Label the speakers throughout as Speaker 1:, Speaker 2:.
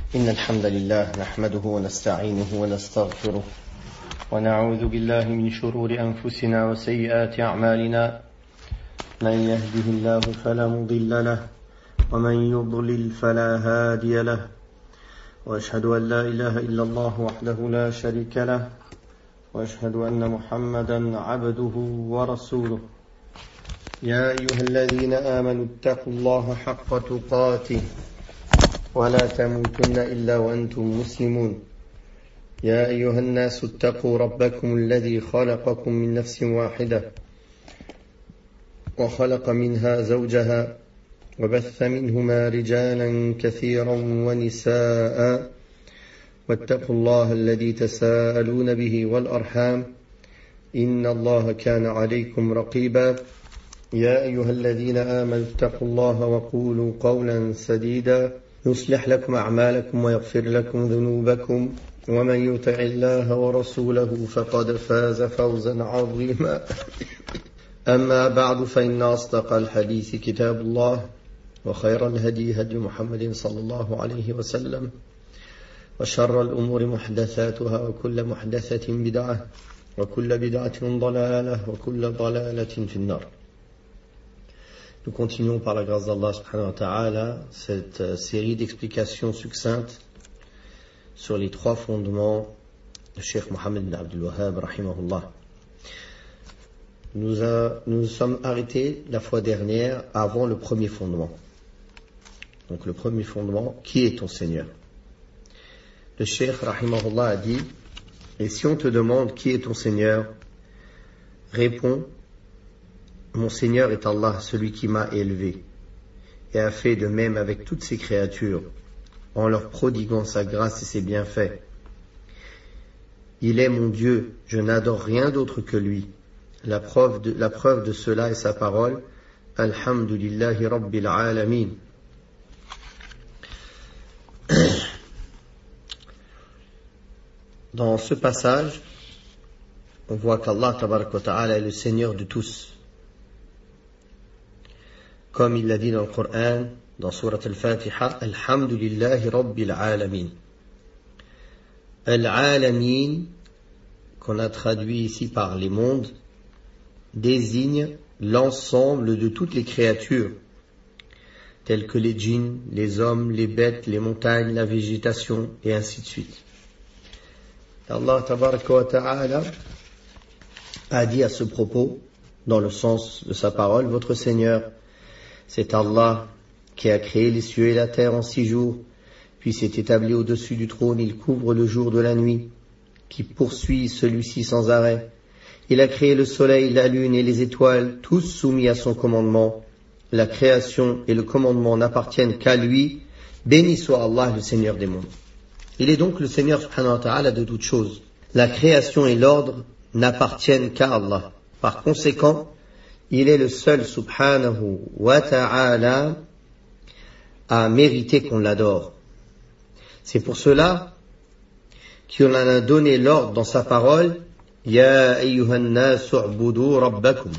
Speaker 1: إن الحمد لله نحمده ونستعينه ونستغفره ونعوذ بالله من شرور أنفسنا وسيئات أعمالنا من يهده الله فلا مضل له ومن يضلل فلا هادي له وأشهد أن لا إله إلا الله وحده لا شريك له وأشهد أن محمدا عبده ورسوله يا أيها الذين آمنوا اتقوا الله حق تقاته ولا تموتن إلا وأنتم مسلمون يا أيها الناس اتقوا ربكم الذي خلقكم من نفس واحدة وخلق منها زوجها وبث منهما رجالا كثيرا ونساء واتقوا الله الذي تساءلون به والأرحام إن الله كان عليكم رقيبا يا أيها الذين آمنوا اتقوا الله وقولوا قولا سديدا يصلح لكم أعمالكم ويغفر لكم ذنوبكم ومن يطع الله ورسوله فقد فاز فوزا عظيما أما بعد فإن أصدق الحديث كتاب الله وخير الهدي هدي محمد صلى الله عليه وسلم وشر الأمور محدثاتها وكل محدثة بدعة وكل بدعة ضلالة وكل ضلالة في النار. Nous continuons par la grâce d'Allah subhanahu wa ta'ala cette série d'explications succinctes sur les trois fondements de Cheikh Mohammed ibn Abdul Wahhab rahimahullah. Nous sommes arrêtés la fois dernière avant le premier fondement. Donc le premier fondement, qui est ton Seigneur? Le Cheikh rahimahullah a dit, et si on te demande qui est ton Seigneur, réponds, mon Seigneur est Allah, celui qui m'a élevé, et a fait de même avec toutes ses créatures, en leur prodiguant sa grâce et ses bienfaits. Il est mon Dieu, je n'adore rien d'autre que lui. La preuve de cela est sa parole, Alhamdulillahi Rabbil Alamin. Dans ce passage, on voit qu'Allah tabaraka wa ta'ala est le Seigneur de tous. Comme il l'a dit dans le Coran, dans Surat Al-Fatiha, Alhamdulillahi Rabbil Alamin. Al-Alamin, qu'on a traduit ici par les mondes, désigne l'ensemble de toutes les créatures, telles que les djinns, les hommes, les bêtes, les montagnes, la végétation, et ainsi de suite. Allah tabaraka wa ta'ala a dit à ce propos, dans le sens de sa parole, votre Seigneur, c'est Allah qui a créé les cieux et la terre en 6 jours, puis s'est établi au-dessus du trône, il couvre le jour de la nuit, qui poursuit celui-ci sans arrêt. Il a créé le soleil, la lune et les étoiles, tous soumis à son commandement. La création et le commandement n'appartiennent qu'à lui. Béni soit Allah, le Seigneur des mondes. Il est donc le Seigneur subhanahu wa ta'ala de toutes choses. La création et l'ordre n'appartiennent qu'à Allah. Par conséquent, il est le seul subhanahu wa ta'ala à mériter qu'on l'adore. C'est pour cela qu'il en a donné l'ordre dans sa parole, Ya ayyuhan nasu u'budu rabbakum.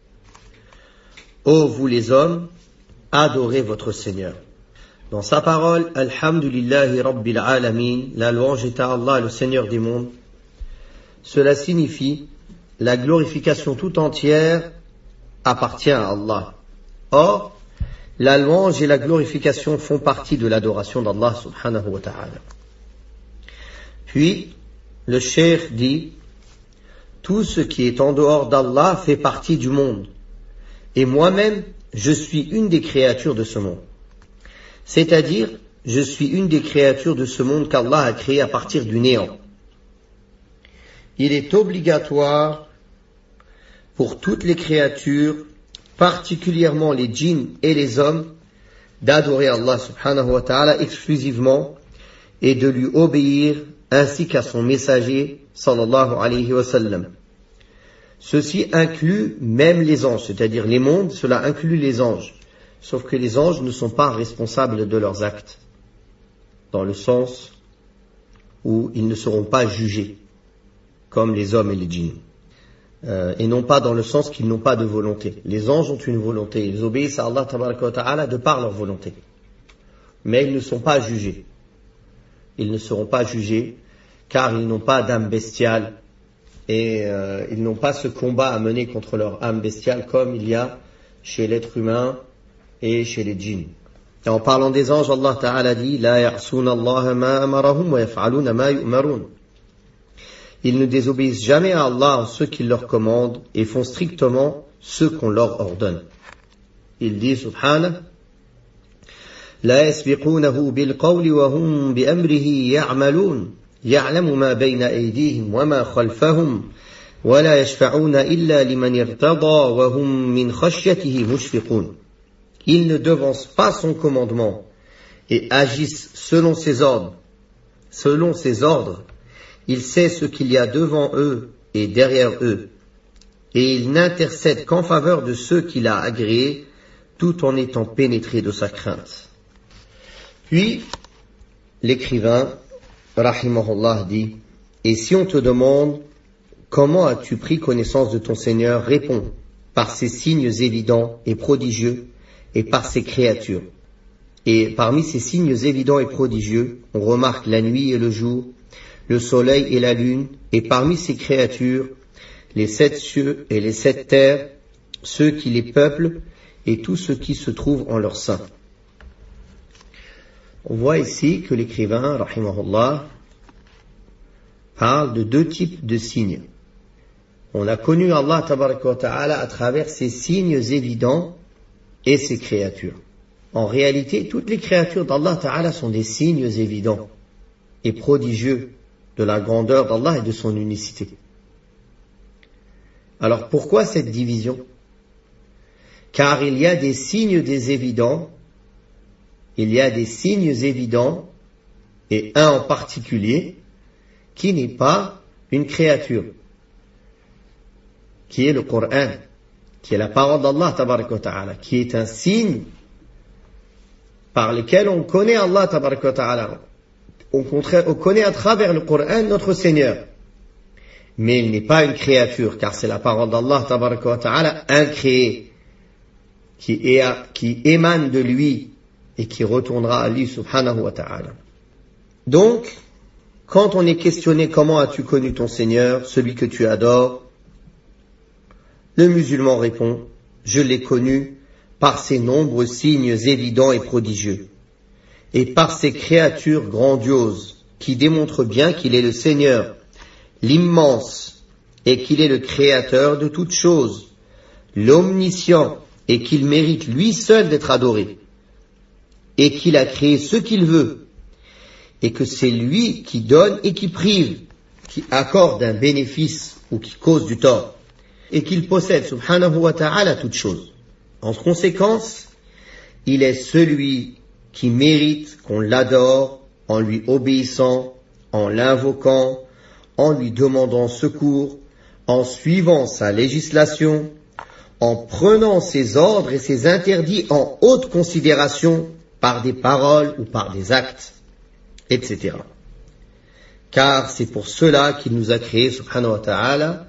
Speaker 1: Ô vous les hommes, adorez votre Seigneur. Dans sa parole, Alhamdulillahi Rabbil Alamin, la louange est à Allah, le Seigneur des mondes. Cela signifie la glorification tout entière appartient à Allah. Or, la louange et la glorification font partie de l'adoration d'Allah subhanahu wa ta'ala. Puis, le cheikh dit, tout ce qui est en dehors d'Allah fait partie du monde. Et moi-même, je suis une des créatures de ce monde. C'est-à-dire, je suis une des créatures de ce monde qu'Allah a créé à partir du néant. Il est obligatoire pour toutes les créatures, particulièrement les djinns et les hommes, d'adorer Allah subhanahu wa ta'ala exclusivement et de lui obéir ainsi qu'à son messager sallallahu alayhi wa sallam. Ceci inclut même les anges, c'est-à-dire les mondes, cela inclut les anges. Sauf que les anges ne sont pas responsables de leurs actes, dans le sens où ils ne seront pas jugés, comme les hommes et les djinns. Et non pas dans le sens qu'ils n'ont pas de volonté. Les anges ont une volonté, ils obéissent à Allah tabaraka wa ta'ala de par leur volonté. Mais ils ne sont pas jugés. ils ne seront pas jugés, car ils n'ont pas d'âme bestiale, et ils n'ont pas ce combat à mener contre leur âme bestiale comme il y a chez l'être humain et chez les djinns. Et en parlant des anges, Allah Ta'ala dit « La ya'souna Allah ma amarahum wa yaf'aluna ma yu'marun » Ils ne désobéissent jamais à Allah en ce qu'il leur commande et font strictement ce qu'on leur ordonne. Il dit subhanahu La yasbiqunahu bil qawli wa hum bi amrihi ya'malun ya'lamu ma bayna aydihim wa ma khalfahum wa la yashfa'una illa liman irtada wa hum min khashyatihi mushfiqun. Ils ne devancent pas son commandement et agissent selon ses ordres. Selon ses ordres, il sait ce qu'il y a devant eux et derrière eux, et il n'intercède qu'en faveur de ceux qu'il a agréés, tout en étant pénétré de sa crainte. Puis, l'écrivain, rahimahullah, dit, et si on te demande, comment as-tu pris connaissance de ton Seigneur, réponds, par ses signes évidents et prodigieux, et par ses créatures. Et parmi ces signes évidents et prodigieux, on remarque la nuit et le jour, le soleil et la lune, et parmi ces créatures, les 7 cieux et les 7 terres, ceux qui les peuplent, et tout ce qui se trouve en leur sein. On voit ici que l'écrivain, rahimahullah, parle de 2 types de signes. On a connu Allah tabaraka wa ta'ala à travers ses signes évidents et ses créatures. En réalité, toutes les créatures d'Allah ta'ala sont des signes évidents et prodigieux de la grandeur d'Allah et de son unicité. Alors pourquoi cette division? Car il y a des signes des évidents, il y a des signes évidents, et un en particulier, qui n'est pas une créature, qui est le Coran, qui est la parole d'Allah tabaraka wa ta'ala, qui est un signe par lequel on connaît Allah tabaraka wa ta'ala. On connaît à travers le Coran notre Seigneur. Mais il n'est pas une créature, car c'est la parole d'Allah tabaraka wa ta'ala, incréée, qui émane de lui et qui retournera à lui subhanahu wa ta'ala. Donc, quand on est questionné comment as-tu connu ton Seigneur, celui que tu adores, le musulman répond, je l'ai connu par ses nombreux signes évidents et prodigieux, et par ses créatures grandioses, qui démontrent bien qu'il est le Seigneur, l'immense, et qu'il est le créateur de toutes choses, l'omniscient, et qu'il mérite lui seul d'être adoré, et qu'il a créé ce qu'il veut, et que c'est lui qui donne et qui prive, qui accorde un bénéfice ou qui cause du tort, et qu'il possède, subhanahu wa ta'ala, toutes choses. En conséquence, il est celui qui mérite qu'on l'adore en lui obéissant, en l'invoquant, en lui demandant secours, en suivant sa législation, en prenant ses ordres et ses interdits en haute considération par des paroles ou par des actes, etc. Car c'est pour cela qu'il nous a créés, subhanahu wa ta'ala,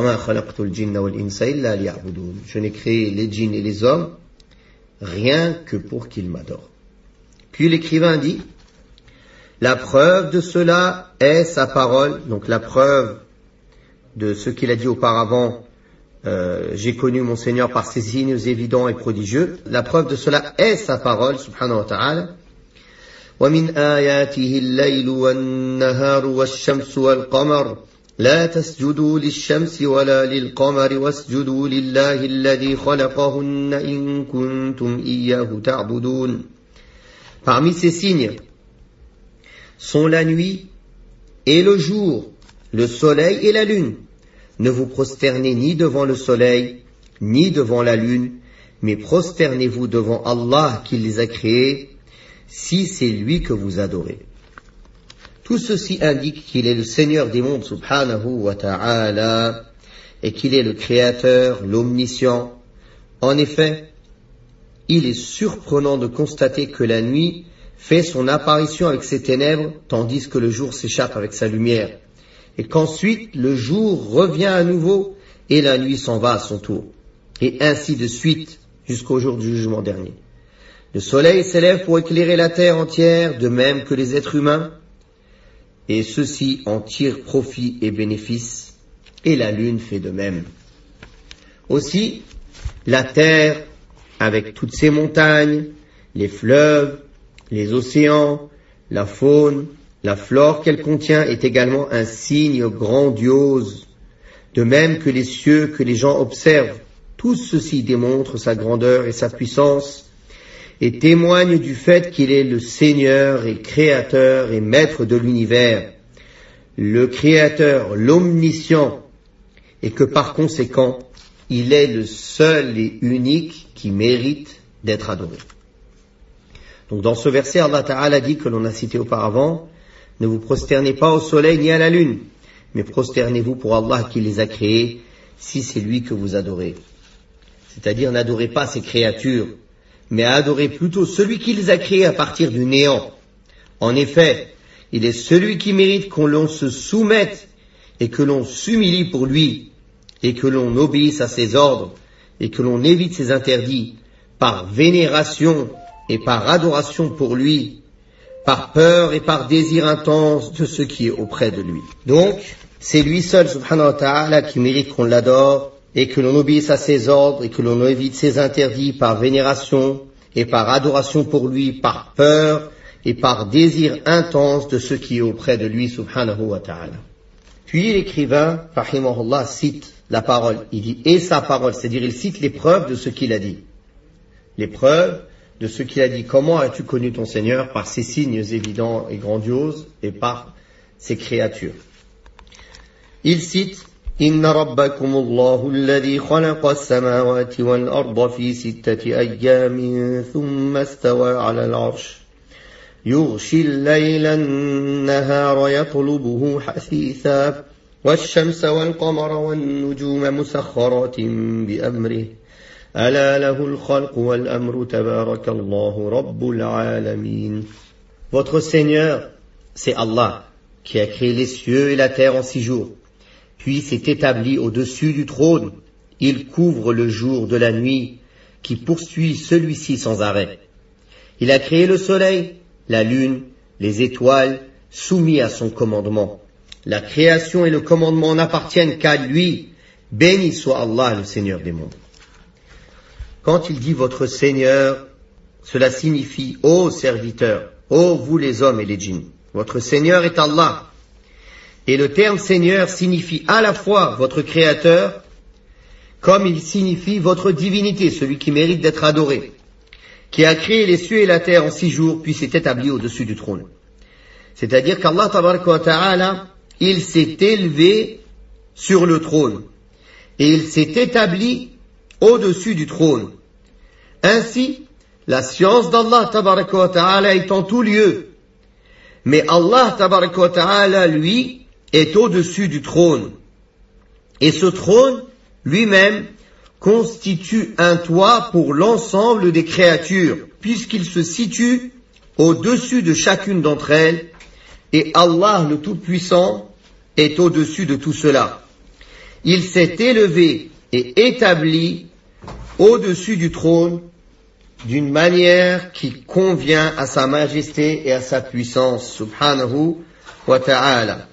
Speaker 1: je n'ai créé les djinns et les hommes rien que pour qu'ils m'adorent. Puis l'écrivain dit, la preuve de cela est sa parole, donc la preuve de ce qu'il a dit auparavant, j'ai connu mon Seigneur par ses signes évidents et prodigieux, la preuve de cela est sa parole, subhanahu wa ta'ala. وَمِنْ آيَاتِهِ اللَّيْلُ وَالنَّهَارُ وَالشَّمْسُ وَالْقَمَرُ لا تسجدوا للشمس ولا للقمر واسجدوا لله الذي خلقهن إن كنتم إياه تعبدون. Parmi ces signes sont la nuit et le jour, le soleil et la lune. Ne vous prosternez ni devant le soleil, ni devant la lune, mais prosternez-vous devant Allah qui les a créés, si c'est lui que vous adorez. Tout ceci indique qu'il est le Seigneur des mondes, subhanahu wa ta'ala, et qu'il est le Créateur, l'Omniscient. En effet, il est surprenant de constater que la nuit fait son apparition avec ses ténèbres, tandis que le jour s'échappe avec sa lumière, et qu'ensuite le jour revient à nouveau, et la nuit s'en va à son tour, et ainsi de suite, jusqu'au jour du jugement dernier. Le soleil s'élève pour éclairer la terre entière, de même que les êtres humains, et ceux-ci en tirent profit et bénéfice, et la lune fait de même. Aussi, la terre, avec toutes ses montagnes, les fleuves, les océans, la faune, la flore qu'elle contient est également un signe grandiose, de même que les cieux que les gens observent. Tout ceci démontre sa grandeur et sa puissance, et témoigne du fait qu'il est le Seigneur et Créateur et Maître de l'univers, le Créateur, l'Omniscient, et que par conséquent, il est le seul et unique qui mérite d'être adoré. Donc dans ce verset, Allah Ta'ala dit que l'on a cité auparavant, ne vous prosternez pas au soleil ni à la lune, mais prosternez-vous pour Allah qui les a créés, si c'est lui que vous adorez. C'est-à-dire n'adorez pas ces créatures, mais adorez plutôt celui qui les a créés à partir du néant. En effet, il est celui qui mérite qu'on l'on se soumette et que l'on s'humilie pour lui, et que l'on obéisse à ses ordres, et que l'on évite ses interdits, par vénération et par adoration pour lui, par peur et par désir intense de ce qui est auprès de lui. Donc, c'est lui seul, subhanahu wa ta'ala, qui mérite qu'on l'adore, et que l'on obéisse à ses ordres, et que l'on évite ses interdits par vénération et par adoration pour lui, par peur et par désir intense de ce qui est auprès de lui, subhanahu wa ta'ala. Puis l'écrivain, rahimahullah, cite la parole. Il dit « et sa parole », c'est-à-dire il cite les preuves de ce qu'il a dit. Les preuves de ce qu'il a dit. Comment as-tu connu ton Seigneur? Par ses signes évidents et grandioses et par ses créatures. Il cite « Inna rabbakumullahu alladhi khalaqa as-samawati wal arda fi sittati ayyamin thumma istawa 'ala al-'arsh yughshi al-layla an-nahara yatlubuhu hasitha والشمس والقمر والنجوم مسخرات بأمره ألا له الخلق والأمر تبارك الله رب العالمين. Votre Seigneur, c'est Allah, qui a créé les cieux et la terre en 6 jours, puis s'est établi au-dessus du trône. Il couvre le jour de la nuit, qui poursuit celui-ci sans arrêt. Il a créé le soleil, la lune, les étoiles, soumis à son commandement. La création et le commandement n'appartiennent qu'à lui. Béni soit Allah, le Seigneur des mondes. Quand il dit votre Seigneur, cela signifie ô serviteurs, ô vous les hommes et les djinns. Votre Seigneur est Allah. Et le terme Seigneur signifie à la fois votre Créateur, comme il signifie votre divinité, celui qui mérite d'être adoré, qui a créé les cieux et la terre en 6 jours, puis s'est établi au-dessus du trône. C'est-à-dire qu'Allah tabaraka wa ta'ala, il s'est élevé sur le trône et il s'est établi au-dessus du trône. Ainsi, la science d'Allah tabaraka wa ta'ala est en tout lieu. Mais Allah tabaraka wa ta'ala, lui, est au-dessus du trône. Et ce trône, lui-même, constitue un toit pour l'ensemble des créatures, puisqu'il se situe au-dessus de chacune d'entre elles. Et Allah, le Tout-Puissant, est au-dessus de tout cela. Il s'est élevé et établi au-dessus du trône d'une manière qui convient à sa majesté et à sa puissance, subhanahu wa ta'ala.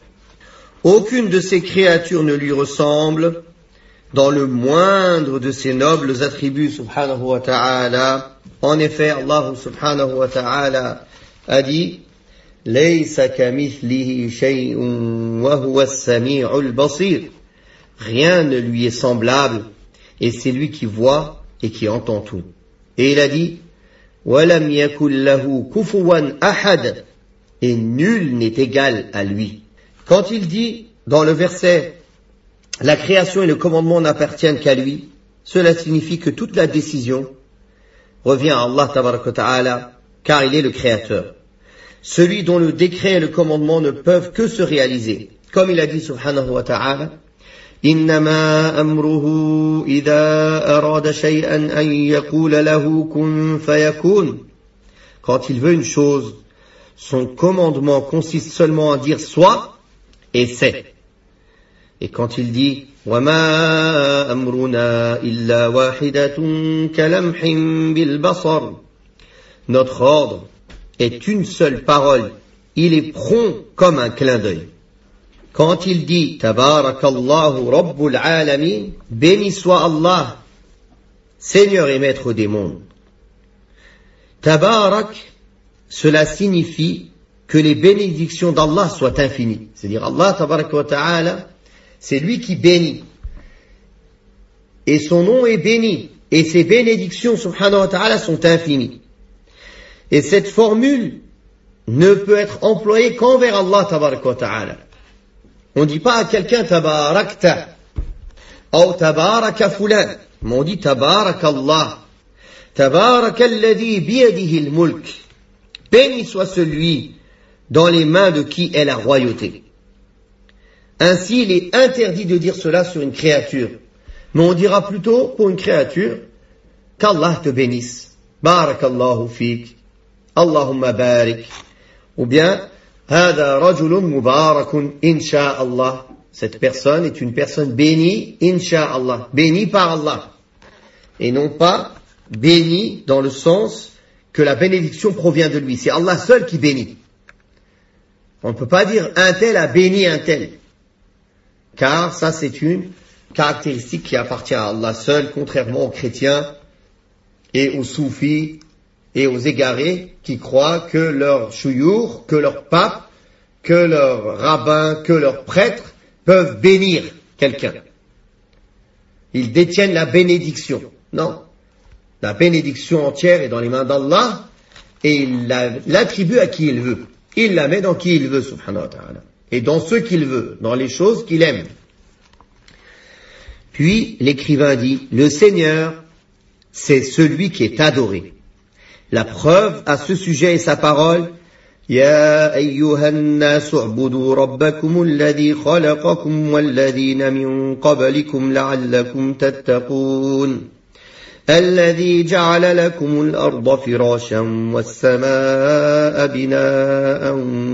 Speaker 1: Aucune de ces créatures ne lui ressemble dans le moindre de ses nobles attributs, subhanahu wa ta'ala. En effet, Allah subhanahu wa ta'ala a dit Laysa kamithlihi shay'un wa huwa as-sami'ul basir. Rien ne lui est semblable, et c'est lui qui voit et qui entend tout. Et il a dit Walam yakul lahu kufuwan ahad. Et nul n'est égal à lui. Quand il dit dans le verset la création et le commandement n'appartiennent qu'à lui, cela signifie que toute la décision revient à Allah tabaraka wa ta'ala, car il est le créateur. Celui dont le décret et le commandement ne peuvent que se réaliser. Comme il a dit subhanahu wa ta'ala, Innama amruhu idha arada shay'an an yaqula lahu kun fayakun. Quand il veut une chose, son commandement consiste seulement à dire soit et c'est. Et quand il dit وَمَا أَمْرُنَا إِلَّا وَاحِدَةٌ كَلَمْحٍ بِالْبَصَرِ, notre ordre est une seule parole, il est prompt comme un clin d'œil. Quand il dit Tabarakallahu Rabbul Alamin, béni soit Allah, Seigneur et Maître des mondes. Tabarak, cela signifie que les bénédictions d'Allah soient infinies. C'est-à-dire Allah Tabarak wa Ta'ala, c'est lui qui bénit. Et son nom est béni. Et ses bénédictions Subhanahu wa Ta'ala sont infinies. Et cette formule ne peut être employée qu'envers Allah Tabarak wa Ta'ala. On ne dit pas à quelqu'un Tabarakta ou Tabaraka Fulan, mais on dit Tabarakallah. Tabarakalladhi biyadihi al-mulk. Béni soit celui dans les mains de qui est la royauté. Ainsi, il est interdit de dire cela sur une créature. Mais on dira plutôt pour une créature qu'Allah te bénisse. Barakallahu fik. Allahumma barik. Ou bien, Hada rajulun mubarakun insha'Allah. Cette personne est une personne bénie, insha'Allah. Bénie par Allah. Et non pas bénie dans le sens que la bénédiction provient de lui. C'est Allah seul qui bénit. On ne peut pas dire un tel a béni un tel. Car ça c'est une caractéristique qui appartient à Allah seul, contrairement aux chrétiens et aux soufis et aux égarés qui croient que leur chouyour, que leur pape, que leur rabbin, que leur prêtre peuvent bénir quelqu'un. Ils détiennent la bénédiction. Non. La bénédiction entière est dans les mains d'Allah et il l'attribue à qui il veut. Il la met dans qui il veut, subhanahu wa ta'ala. Et dans ce qu'il veut, dans les choses qu'il aime. Puis l'écrivain dit, le Seigneur, c'est celui qui est adoré. La preuve à ce sujet est sa parole, Ya ayyuhan nasu u'budu rabbakum alladhi khalaqakum walladhina min qablikum la'allakum tattaqun. الذي جعل لكم الأرض فراشا والسماء بناء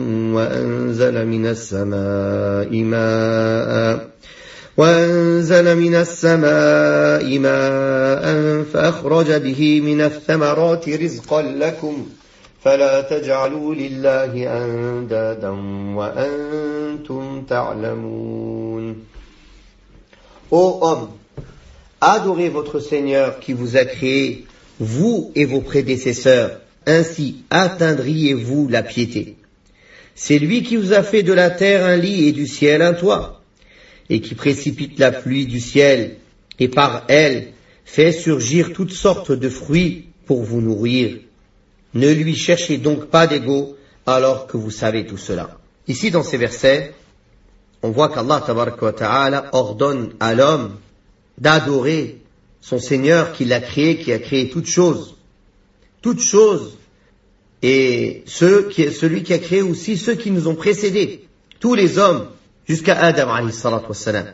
Speaker 1: وأنزل من السماء ماء فأخرج به من الثمرات رزقا لكم فلا تجعلوا لله أندادا وأنتم تعلمون. Ô homme, adorez votre Seigneur qui vous a créé, vous et vos prédécesseurs, ainsi atteindriez-vous la piété. C'est lui qui vous a fait de la terre un lit et du ciel un toit, et qui précipite la pluie du ciel, et par elle fait surgir toutes sortes de fruits pour vous nourrir. Ne lui cherchez donc pas d'égaux alors que vous savez tout cela. Ici dans ces versets, on voit qu'Allah tabaraka wa ta'ala ordonne à l'homme d'adorer son Seigneur qui l'a créé, qui a créé toutes choses. Toutes choses. Et celui qui a créé aussi ceux qui nous ont précédés. Tous les hommes, jusqu'à Adam alayhi salatu wassalam.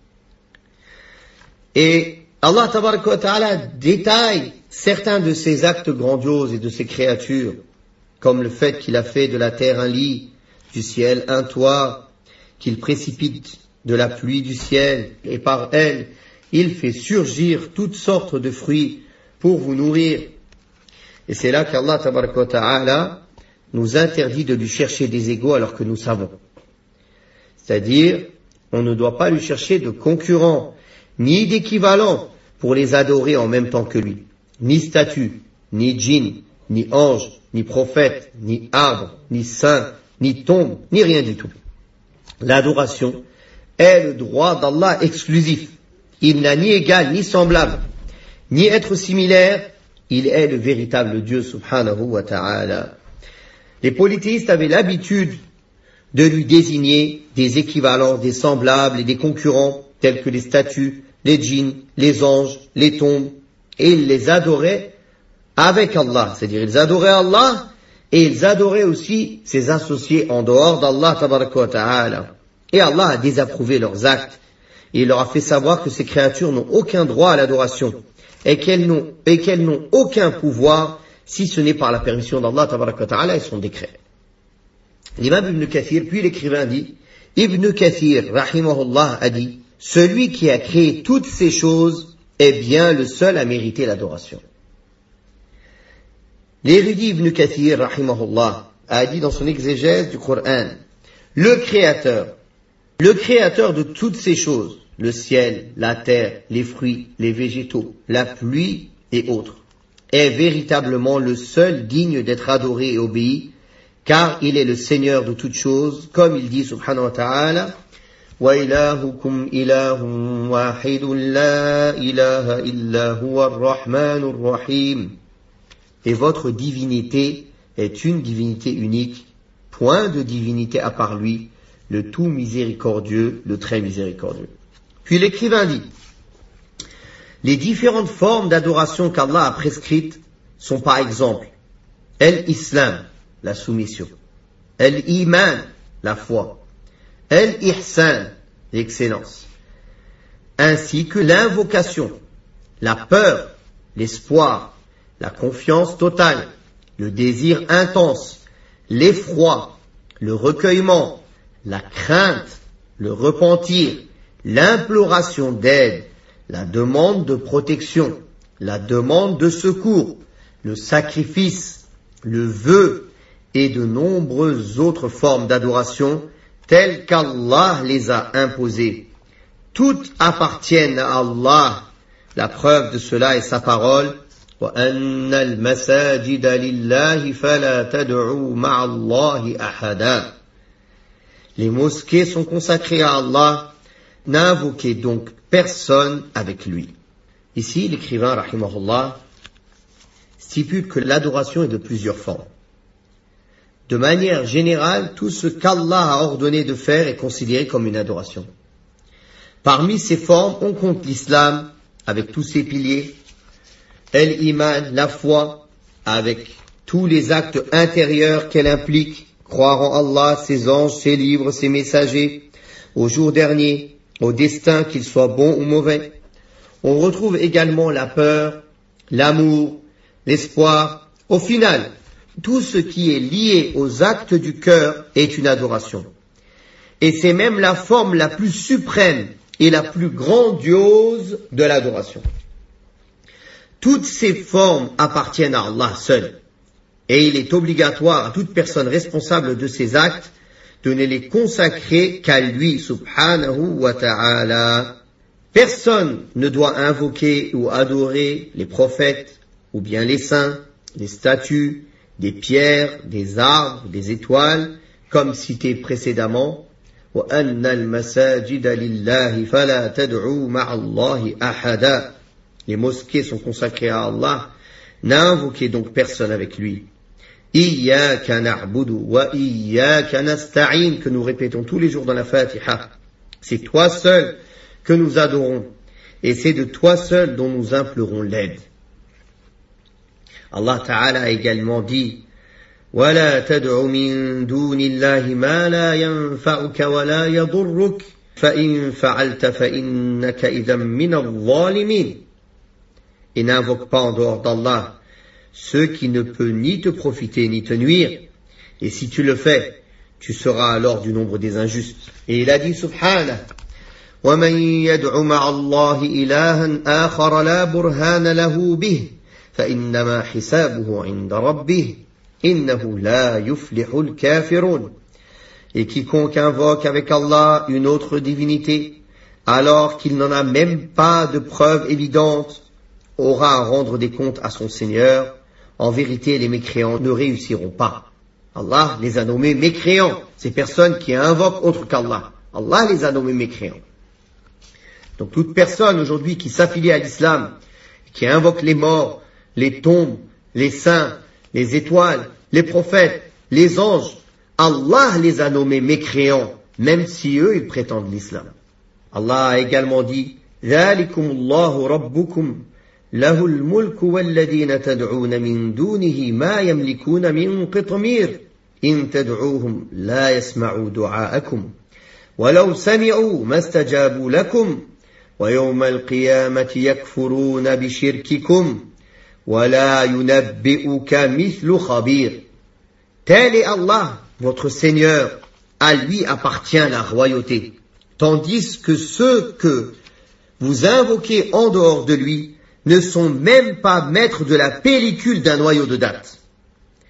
Speaker 1: Et Allah tabaraka wa ta'ala détaille certains de ses actes grandioses et de ses créatures, comme le fait qu'il a fait de la terre un lit, du ciel un toit, qu'il précipite de la pluie du ciel, et par elle, il fait surgir toutes sortes de fruits pour vous nourrir. Et c'est là qu'Allah tabaraka wa ta'ala nous interdit de lui chercher des égaux alors que nous savons. C'est-à-dire, on ne doit pas lui chercher de concurrents, ni d'équivalents pour les adorer en même temps que lui. Ni statue, ni djinn, ni ange, ni prophète, ni arbre, ni saint, ni tombe, ni rien du tout. L'adoration est le droit d'Allah exclusif. Il n'a ni égal, ni semblable, ni être similaire. Il est le véritable Dieu, subhanahu wa ta'ala. Les polythéistes avaient l'habitude de lui désigner des équivalents, des semblables et des concurrents, tels que les statues, les djinns, les anges, les tombes, et ils les adoraient avec Allah. C'est-à-dire, ils adoraient Allah, et ils adoraient aussi ses associés en dehors d'Allah, tabaraka wa ta'ala. Et Allah a désapprouvé leurs actes. Et il leur a fait savoir que ces créatures n'ont aucun droit à l'adoration et qu'elles n'ont aucun pouvoir si ce n'est par la permission d'Allah tabaraka wa ta'ala et son décret. L'imam Ibn Kathir, puis l'écrivain dit, Ibn Kathir, rahimahullah, a dit, celui qui a créé toutes ces choses est bien le seul à mériter l'adoration. L'érudit Ibn Kathir, rahimahullah, a dit dans son exégèse du Coran, le Créateur de toutes ces choses, le ciel, la terre, les fruits, les végétaux, la pluie et autres, est véritablement le seul digne d'être adoré et obéi, car il est le Seigneur de toutes choses, comme il dit subhanahu wa ta'ala, وَإِلَهُكُمْ إِلَهٌ وَاحِدٌ لَا إِلَهَ إِلَّا هُوَ الرَّحْمَنُ الرَّحِيمُ. Et votre divinité est une divinité unique, point de divinité à part lui, le tout miséricordieux, le très miséricordieux. Puis l'écrivain dit, les différentes formes d'adoration qu'Allah a prescrites sont par exemple el-Islam, la soumission, el-Iman, la foi, el-Ihsan, l'excellence, ainsi que l'invocation, la peur, l'espoir, la confiance totale, le désir intense, l'effroi, le recueillement, la crainte, le repentir, l'imploration d'aide, la demande de protection, la demande de secours, le sacrifice, le vœu et de nombreuses autres formes d'adoration telles qu'Allah les a imposées. Toutes appartiennent à Allah. La preuve de cela est sa parole. وَأَنَّ الْمَسَاجِدَ لِلَّهِ فَلَا تَدْعُوا مَعَ اللَّهِ أَحَدًا. Les mosquées sont consacrées à Allah. N'invoquez donc personne avec lui. Ici, l'écrivain, rahimahullah, stipule que l'adoration est de plusieurs formes. De manière générale, tout ce qu'Allah a ordonné de faire est considéré comme une adoration. Parmi ces formes, on compte l'islam, avec tous ses piliers, el-iman, la foi, avec tous les actes intérieurs qu'elle implique, croire en Allah, ses anges, ses livres, ses messagers, au jour dernier, au destin, qu'il soit bon ou mauvais. On retrouve également la peur, l'amour, l'espoir. Au final, tout ce qui est lié aux actes du cœur est une adoration. Et c'est même la forme la plus suprême et la plus grandiose de l'adoration. Toutes ces formes appartiennent à Allah seul. Et il est obligatoire à toute personne responsable de ces actes de ne les consacrer qu'à lui, subhanahu wa ta'ala. Personne ne doit invoquer ou adorer les prophètes, ou bien les saints, les statues, des pierres, des arbres, des étoiles, comme cité précédemment. وَأَنَّ الْمَسَاجِدَ لِلَّهِ فَلَا تَدْعُوا مَعَ اللَّهِ أَحَدًا. Les mosquées sont consacrées à Allah. N'invoquez donc personne avec lui. Iyyaka na'budu wa iyyaka nasta'in, que nous répétons tous les jours dans la Fatiha. C'est toi seul que nous adorons, et c'est de toi seul dont nous implorons l'aide. Allah Ta'ala a également dit, وَلَا تَدْعُ مِن دُونِ اللَّهِ مَا لَا يَنفَعُكَ وَلَا يَضُرُّكَ فَإِن فَعَلْتَ فَإِنَّكَ إِذًا مِنَ الظَّالِمِينَ. Et n'invoque pas en dehors d'Allah ce qui ne peut ni te profiter ni te nuire. Et si tu le fais, tu seras alors du nombre des injustes. Et il a dit subhanah, وَمَنْ يَدْعُ مَعَ اللَّهِ إِلَهًا آخَرَ لَا بُرْهَانَ لَهُ بِهِ فَإِنَّمَا حِسَابُهُ عِنْدَ رَبِّهِ إِنَّهُ لَا يُفْلِحُ الْكَافِرُونَ. Et quiconque invoque avec Allah une autre divinité, alors qu'il n'en a même pas de preuve évidente, aura à rendre des comptes à son Seigneur. En vérité, les mécréants ne réussiront pas. Allah les a nommés mécréants, ces personnes qui invoquent autre qu'Allah. Allah les a nommés mécréants. Donc toute personne aujourd'hui qui s'affilie à l'islam, qui invoque les morts, les tombes, les saints, les étoiles, les prophètes, les anges, Allah les a nommés mécréants, même si eux ils prétendent l'islam. Allah a également dit, ذَلِكُمُ اللَّهُ رَبُّكُمْ له الملك والذين تدعون من دونه ما يملكون من قطمير إن تدعوهم لا يسمعوا دعاءكم ولو سمعوا ما استجابوا لكم ويوم القيامة يكفرون بشرككم ولا ينبئك مثل خبير. Tel est Allah, votre Seigneur, à lui appartient la royauté, tandis que ceux que vous invoquez en dehors de lui ne sont même pas maîtres de la pellicule d'un noyau de date.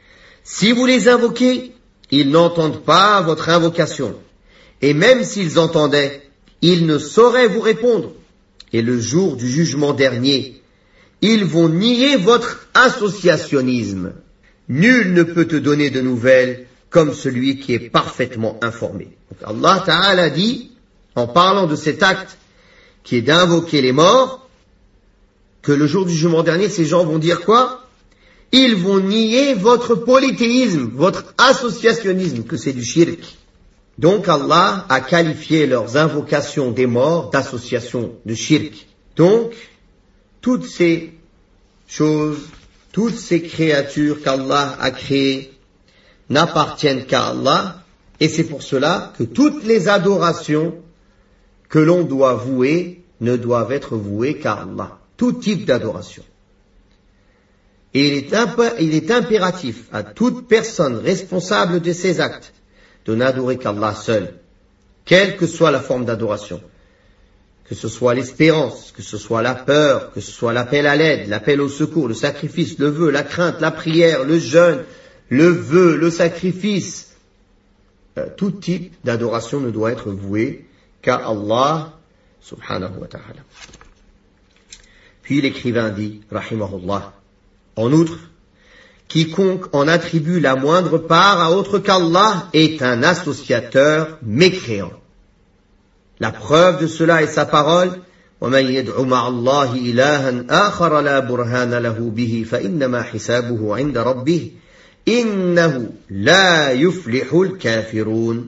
Speaker 1: Si vous les invoquez, ils n'entendent pas votre invocation. Et même s'ils entendaient, ils ne sauraient vous répondre. Et le jour du jugement dernier, ils vont nier votre associationnisme. Nul ne peut te donner de nouvelles comme celui qui est parfaitement informé. Donc Allah Ta'ala dit, en parlant de cet acte qui est d'invoquer les morts, que le jour du jugement dernier, ces gens vont dire quoi? Ils vont nier votre polythéisme, votre associationnisme, que c'est du shirk. Donc Allah a qualifié leurs invocations des morts d'association de shirk. Donc, toutes ces choses, toutes ces créatures qu'Allah a créées n'appartiennent qu'à Allah, et c'est pour cela que toutes les adorations que l'on doit vouer ne doivent être vouées qu'à Allah. Tout type d'adoration. Et il est impératif à toute personne responsable de ses actes de n'adorer qu'Allah seul, quelle que soit la forme d'adoration. Que ce soit l'espérance, que ce soit la peur, que ce soit l'appel à l'aide, l'appel au secours, le sacrifice, le vœu, la crainte, la prière, le jeûne, le vœu, le sacrifice. Tout type d'adoration ne doit être voué qu'à Allah subhanahu wa ta'ala. Puis l'écrivain dit, rahimahullah, en outre, quiconque en attribue la moindre part à autre qu'Allah est un associateur mécréant. La preuve de cela est sa parole, وَمَنْ يَدْعُ مَعَ اللَّهِ إِلَهًا آخَرَ لَا بُرْهَانَ لَهُ بِهِ فَإِنَّمَا حِسَابُهُ عِنْدَ رَبِّهِ إِنَّهُ لَا يُفْلِحُ الْكَافِرُونَ.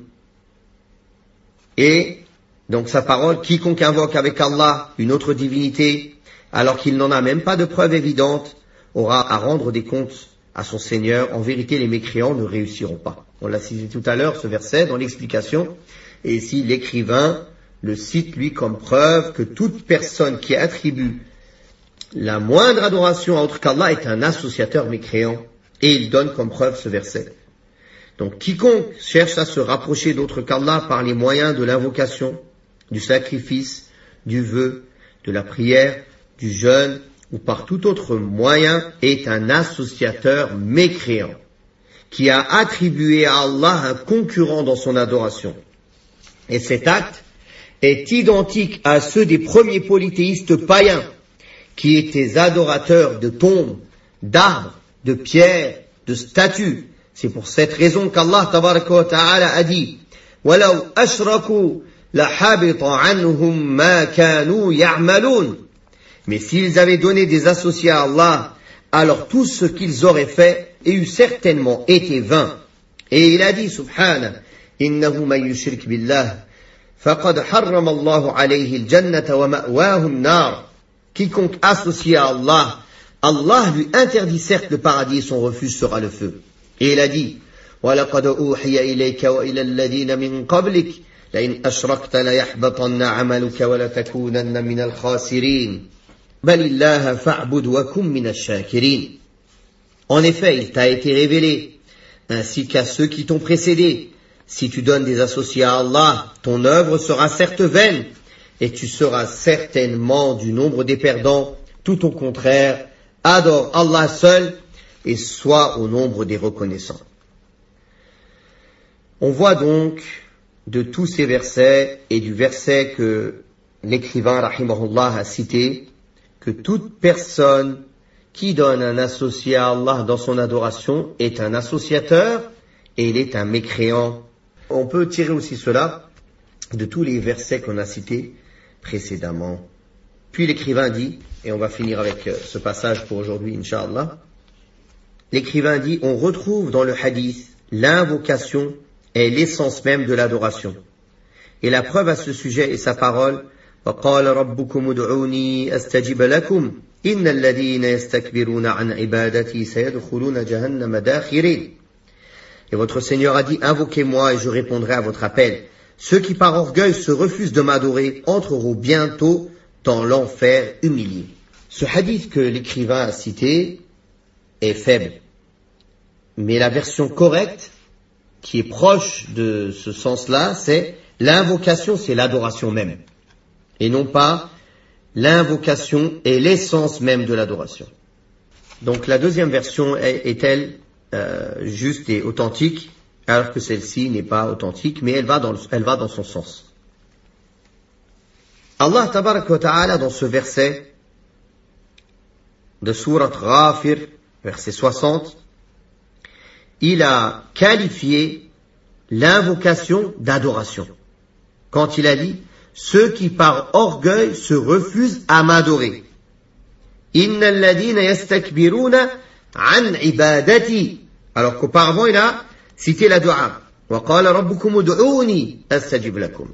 Speaker 1: Et donc sa parole, quiconque invoque avec Allah une autre divinité, alors qu'il n'en a même pas de preuve évidente, aura à rendre des comptes à son Seigneur. En vérité, les mécréants ne réussiront pas. On l'a cité tout à l'heure, ce verset, dans l'explication. Et ici, l'écrivain le cite, lui, comme preuve que toute personne qui attribue la moindre adoration à autre qu'Allah est un associateur mécréant. Et il donne comme preuve ce verset. Donc, quiconque cherche à se rapprocher d'autre qu'Allah par les moyens de l'invocation, du sacrifice, du vœu, de la prière, du jeûne, ou par tout autre moyen, est un associateur mécréant, qui a attribué à Allah un concurrent dans son adoration. Et cet acte est identique à ceux des premiers polythéistes païens, qui étaient adorateurs de tombes, d'arbres, de pierres, de statues. C'est pour cette raison qu'Allah tabaraka wa ta'ala a dit وَلَوْ أَشْرَكُوا لَحَبِطَ عَنْهُمْ مَا كَانُوا يَعْمَلُونَ. Mais s'ils avaient donné des associés à Allah, alors tout ce qu'ils auraient fait eût certainement été vain. Et il a dit, subhanahu, إِنَّهُ مَنْ يُشْرِكْ بِاللَّهِ فَقَدْ حَرَّمَ اللَّهُ عَلَيْهِ الْجَنَّةَ وَمَأْوَاهُ النَّارِ. Quiconque associe à Allah, Allah lui interdit certes le paradis et son refuge sera le feu. Et il a dit, وَلَقَدْ أُوحِيَ إِلَيْكَ وَإِلَى الَّذِينَ مِنْ قَبْلِكَ لَئِنْ أَشْرَكْتَ لَيَحْبَطَنَّ عَمَلُكَ وَلَتَكُونَنَّ مِنَ الْخَاسِرِينَ بَلِ اللَّهَ فَاعْبُدْ وَكُنْ مِنَ الشَّاكِرِينَ. En effet, il t'a été révélé, ainsi qu'à ceux qui t'ont précédé. Si tu donnes des associés à Allah, ton œuvre sera certes vaine, et tu seras certainement du nombre des perdants. Tout au contraire, adore Allah seul, et sois au nombre des reconnaissants. On voit donc de tous ces versets, et du verset que l'écrivain, rahimahullah, a cité, que toute personne qui donne un associé à Allah dans son adoration est un associateur et il est un mécréant. On peut tirer aussi cela de tous les versets qu'on a cités précédemment. Puis l'écrivain dit, et on va finir avec ce passage pour aujourd'hui, Inch'Allah. L'écrivain dit, on retrouve dans le hadith, l'invocation est l'essence même de l'adoration. Et la preuve à ce sujet est sa parole, وَقَالَ رَبُّكُمُ ادْعُونِي أَسْتَجِبَ لَكُمْ إِنَّ الَّذِينَ يَسْتَكْبِرُونَ عَنْ عِبَادَتِي سَيَدْخُلُونَ جَهَنَّمَ دَاخِرِينَ. Et votre Seigneur a dit, invoquez-moi et je répondrai à votre appel. Ceux qui par orgueil se refusent de m'adorer entreront bientôt dans l'enfer humilié. Ce hadith que l'écrivain a cité est faible. Mais la version correcte, qui est proche de ce sens-là, c'est l'invocation, c'est l'adoration même. Et non pas l'invocation est l'essence même de l'adoration. Donc la deuxième version est telle juste et authentique, alors que celle-ci n'est pas authentique, mais elle va dans son sens. Allah tabaraka wa ta'ala, dans ce verset de Sourate Ghafir, verset 60, il a qualifié l'invocation d'adoration. Quand il a dit, ceux qui par orgueil se refusent à m'adorer. Innal ladina yastakbiruna an ibadati. Alors qu'auparavant il a cité la dua. Wa qala rabbukum ud'uni astajib lakum.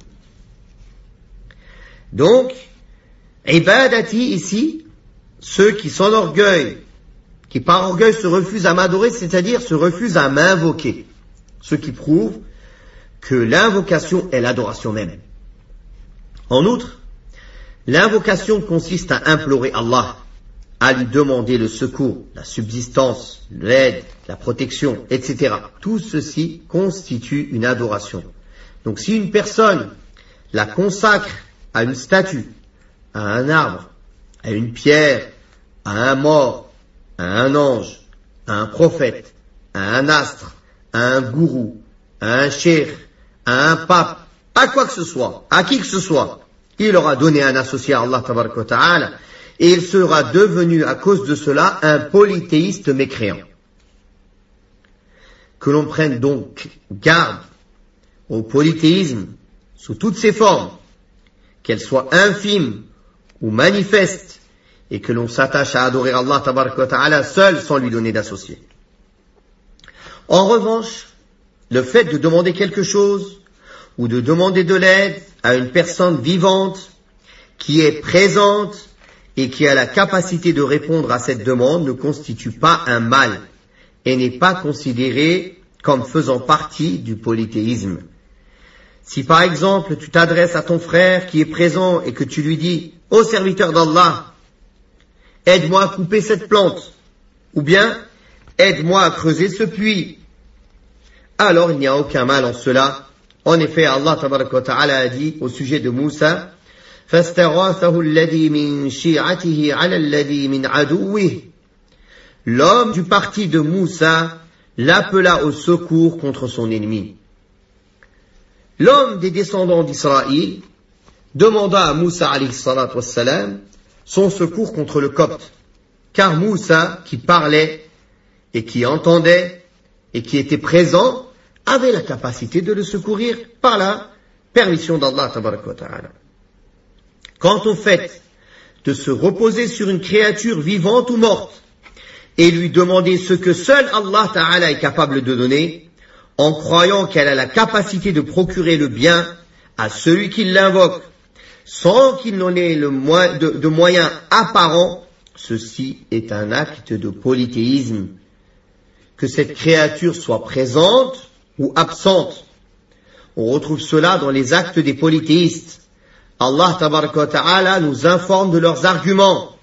Speaker 1: Donc, ibadati ici, ceux qui s'enorgueillent, qui par orgueil se refusent à m'adorer, c'est-à-dire se refusent à m'invoquer. Ce qui prouve que l'invocation est l'adoration même. En outre, l'invocation consiste à implorer Allah, à lui demander le secours, la subsistance, l'aide, la protection, etc. Tout ceci constitue une adoration. Donc si une personne la consacre à une statue, à un arbre, à une pierre, à un mort, à un ange, à un prophète, à un astre, à un gourou, à un cheikh, à un pape, à quoi que ce soit, à qui que ce soit, il aura donné un associé à Allah tabaraka wa ta'ala, et il sera devenu à cause de cela un polythéiste mécréant. Que l'on prenne donc garde au polythéisme sous toutes ses formes, qu'elles soient infimes ou manifestes, et que l'on s'attache à adorer Allah tabaraka wa ta'ala seul sans lui donner d'associé. En revanche, le fait de demander quelque chose ou de demander de l'aide à une personne vivante qui est présente et qui a la capacité de répondre à cette demande ne constitue pas un mal et n'est pas considéré comme faisant partie du polythéisme. Si par exemple tu t'adresses à ton frère qui est présent et que tu lui dis « Ô serviteur d'Allah, aide-moi à couper cette plante » ou bien « Aide-moi à creuser ce puits », alors il n'y a aucun mal en cela. En effet, Allah tabaraka wa ta'ala a dit au sujet de Moussa فَاسْتَغَاثَهُ الَّذِي مِنْ شِيعَتِهِ عَلَى الَّذِي مِنْ عَدُوِّهِ. L'homme du parti de Moussa l'appela au secours contre son ennemi. L'homme des descendants d'Israël demanda à Moussa alayhi salatu wassalam son secours contre le Copte, car Moussa, qui parlait et qui entendait et qui était présent, avait la capacité de le secourir par la permission d'Allah tabaraka wa ta'ala. Quant au fait de se reposer sur une créature vivante ou morte et lui demander ce que seul Allah ta'ala est capable de donner, en croyant qu'elle a la capacité de procurer le bien à celui qui l'invoque, sans qu'il n'en ait de moyens apparents, ceci est un acte de polythéisme. Que cette créature soit présente ou absente. On retrouve cela dans les actes des polythéistes. Allah tabaraka wa ta'ala nous informe de leurs arguments.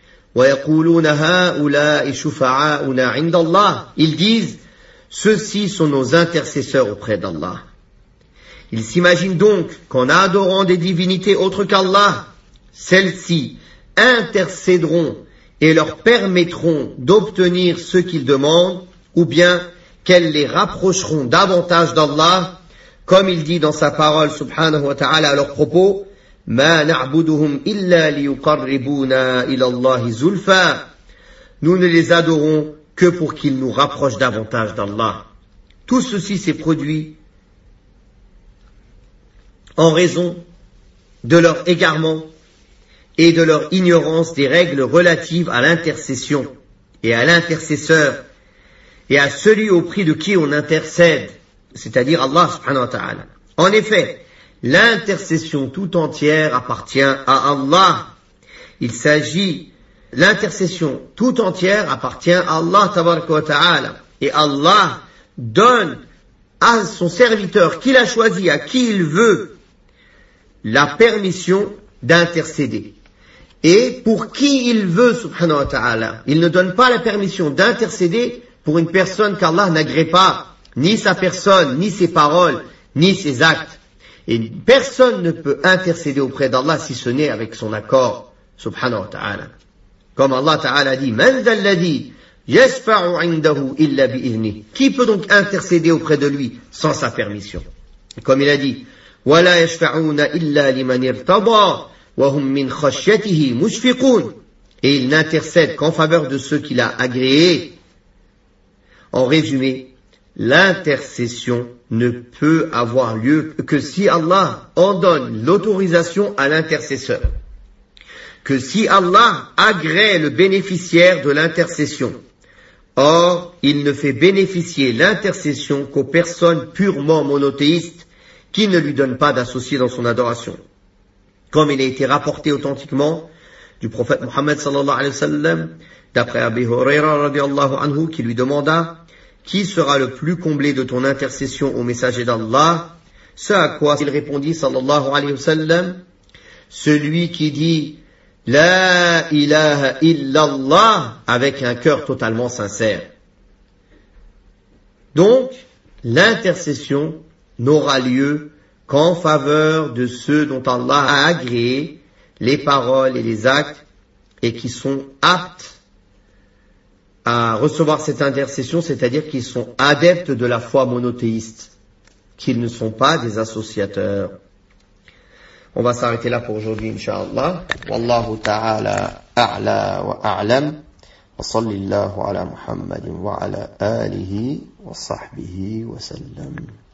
Speaker 1: Ils disent, ceux-ci sont nos intercesseurs auprès d'Allah. Ils s'imaginent donc qu'en adorant des divinités autres qu'Allah, celles-ci intercéderont et leur permettront d'obtenir ce qu'ils demandent, ou bien qu'elles les rapprocheront davantage d'Allah, comme il dit dans sa parole subhanahu wa ta'ala à leur propos, Ma na'buduhum illa liyuqarribuna ila Allahi zulfa. Nous ne les adorons que pour qu'ils nous rapprochent davantage d'Allah. Tout ceci s'est produit en raison de leur égarement et de leur ignorance des règles relatives à l'intercession et à l'intercesseur et à celui au prix de qui on intercède, c'est-à-dire Allah subhanahu wa ta'ala. En effet, l'intercession tout entière appartient à Allah. L'intercession tout entière appartient à Allah tabaraka wa ta'ala. Et Allah donne à son serviteur qu'il a choisi, à qui il veut, la permission d'intercéder. Et pour qui il veut, subhanahu wa ta'ala. Il ne donne pas la permission d'intercéder pour une personne qu'Allah n'agrée pas, ni sa personne, ni ses paroles, ni ses actes. Et personne ne peut intercéder auprès d'Allah si ce n'est avec son accord, subhanahu wa ta'ala. Comme Allah ta'ala dit, Man zalladhi يَشْفَعُ عِنْدَهُ إِلَّا بِإِذْنِهِ. Qui peut donc intercéder auprès de lui sans sa permission? Et comme il a dit, وَلَا يَشْفَعُونَ إِلَّا لِمَنِ ارْتَضَى وَهُمْ مِنْ خَشْيَتِهِ مُشْفِقُونَ. Et il n'intercède qu'en faveur de ceux qu'il a agréés. En résumé, l'intercession ne peut avoir lieu que si Allah en donne l'autorisation à l'intercesseur. Que si Allah agrée le bénéficiaire de l'intercession. Or, il ne fait bénéficier l'intercession qu'aux personnes purement monothéistes qui ne lui donnent pas d'associés dans son adoration. Comme il a été rapporté authentiquement du prophète Mohammed sallallahu alayhi wa sallam, d'après Abi Huraira radiallahu anhu, qui lui demanda « Qui sera le plus comblé de ton intercession au messager d'Allah ?» Ce à quoi il répondit sallallahu alayhi wa sallam « Celui qui dit « La ilaha illallah » avec un cœur totalement sincère. Donc, l'intercession n'aura lieu qu'en faveur de ceux dont Allah a agréé les paroles et les actes et qui sont aptes à recevoir cette intercession, c'est-à-dire qu'ils sont adeptes de la foi monothéiste, qu'ils ne sont pas des associateurs. On va s'arrêter là pour aujourd'hui, Inch'Allah. Wallahu ta'ala a'la wa a'lam. Wa sallallahu ala Muhammadin wa ala alihi wa sahbihi wa sallam.